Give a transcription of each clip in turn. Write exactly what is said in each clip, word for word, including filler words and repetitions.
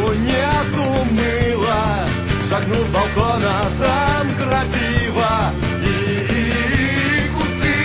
дому нету мыла. Шагнул с балкона, там крапива и кусты.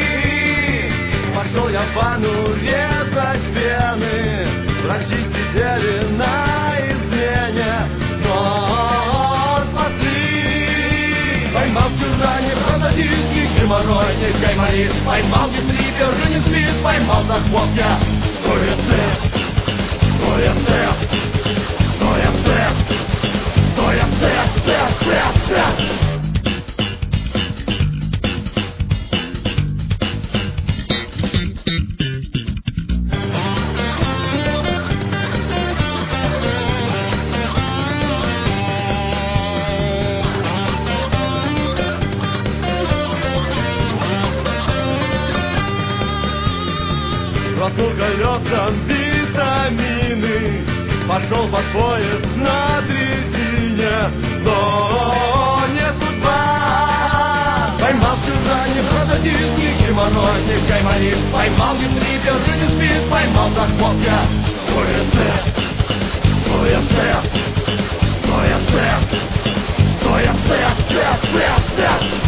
Пошел я в ванну резать вены. Врачи сидели на измене, но спасли. Поймал вчера не продадите геморрой, не гайморит. Поймал не стрипер, же не спит. Поймал за хвост я ТО-ЭЦ, ТО-ЭЦ, ТО-ЭЦ, ТО-ЭЦ, ТО-ЭЦ. Проткнул колесом витамины, пошел под поезд на дрезине, но не судьба. Поймал чужа, не продадит, ни геморрой, ни гайморит. Поймал не стрипер, же не спит. Поймал за хвост я ТО-ЭЦ, ТО-ЭЦ, ТО-ЭЦ, ТО-ЭЦ, ТО-ЭЦ.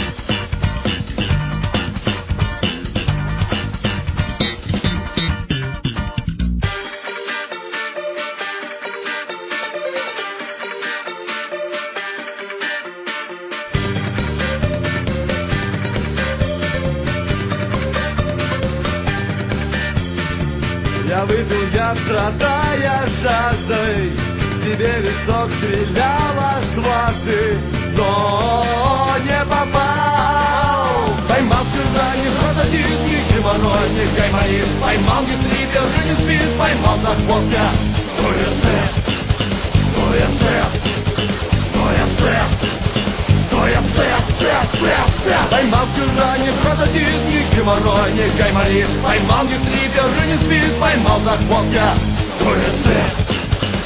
Я выпил, я страдая жаждой, тебе висок стреляла дважды, но не попал. Поймал чужа, не продадит, ни геморрой, ни гайморит. Поймал не стрипер, же не спит. Поймал за хвост я ТО-ЭЦ, ТО-ЭЦ, ТО-ЭЦ, ТО-ЭЦ, ТО-ЭЦ. Поймал чужа, не продадит, ни геморрой, ни гайморит. Поймал не стрипер, же не спит. Поймал за хвост я ТО-ЭЦ,